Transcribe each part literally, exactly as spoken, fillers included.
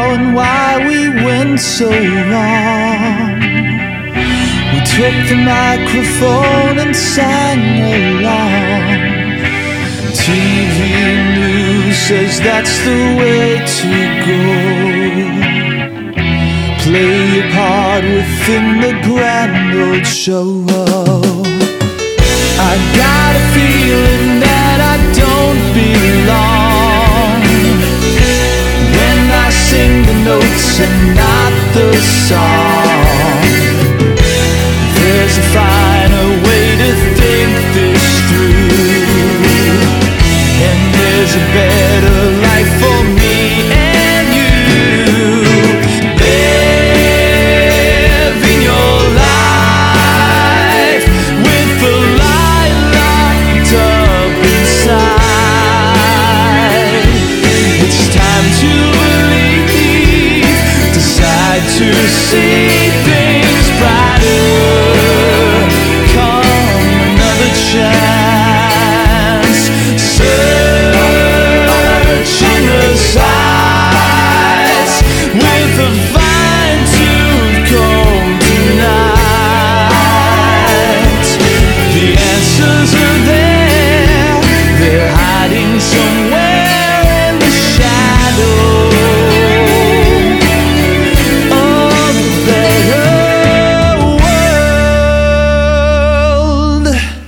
and why we went so wrong. We took the microphone and sang along. T V news says that's the way to go. Play your part within the grand old show. I got a feeling that I don't belong when I sing the notes and not the song. There's a finer way to think this through, and there's a better life for me and you. Living your life with the light locked up inside. It's time to believe, decide to see things brighter. Come another chance, searching the sides with a fine-tooth comb tonight. The answers are there, they're hiding somewhere in the shadow of a better world.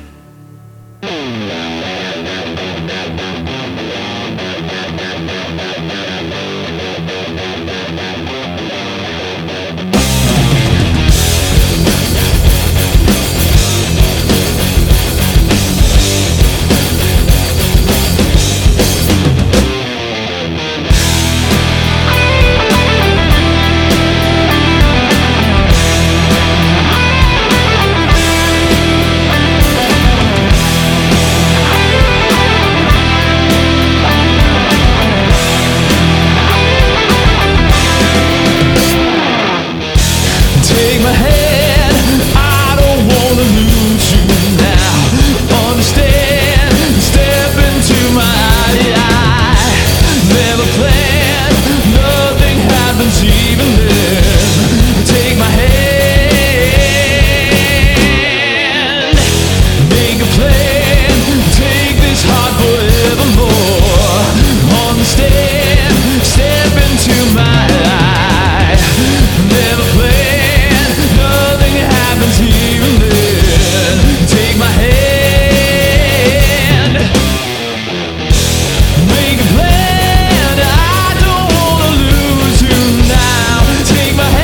Take my hand, I don't wanna lose you now. Understand, step into my eye. Never planned, nothing happens even then. Take my hand, make a plan, take this heart forevermore. Understand, step into my eye. Never planned, nothing happens even then. Take my hand, make a plan. I don't wanna lose you now. Take my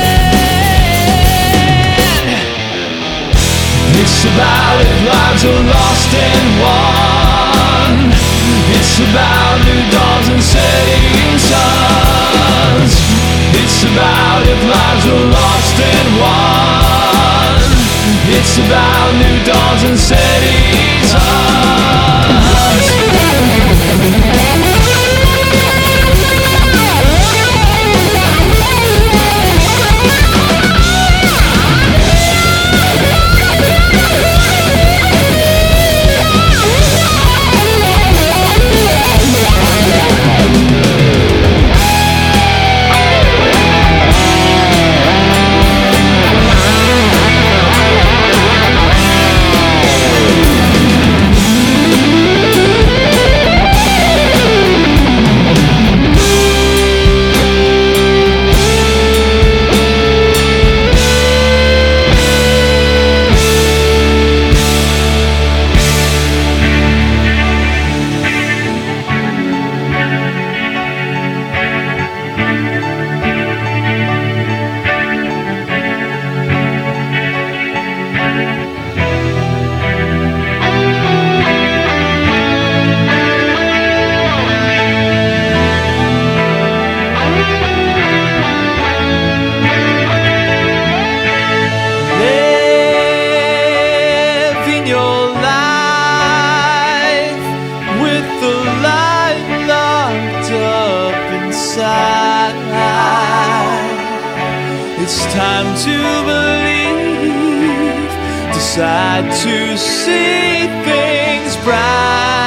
hand. It's about if lives are lost and won. It's about new dawns and setting suns. It's about if lives are lost and won. It's about new dawns and setting suns. It's time to believe, decide to see things bright.